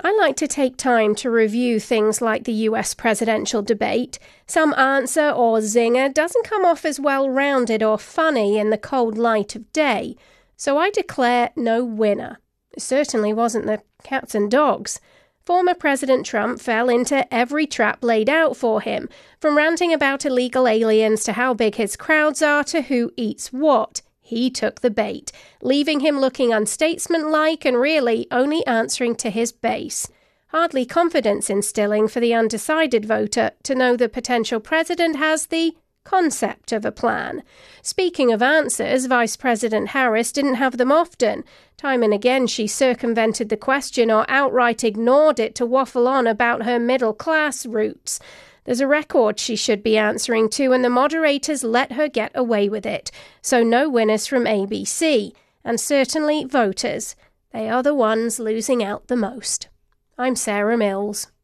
I like to take time to review things like the US presidential debate. Some answer or zinger doesn't come off as well-rounded or funny in the cold light of day, so I declare no winner. It certainly wasn't the cats and dogs. Former President Trump fell into every trap laid out for him, from ranting about illegal aliens to how big his crowds are to who eats what. He took the bait, leaving him looking unstatesmanlike and really only answering to his base. Hardly confidence-instilling for the undecided voter to know the potential president has the concept of a plan. Speaking of answers, Vice President Harris didn't have them often. Time and again she circumvented the question or outright ignored it to waffle on about her middle-class roots. There's a record she should be answering to, and the moderators let her get away with it. So no winners from ABC, and certainly voters. They are the ones losing out the most. I'm Sarah Mills.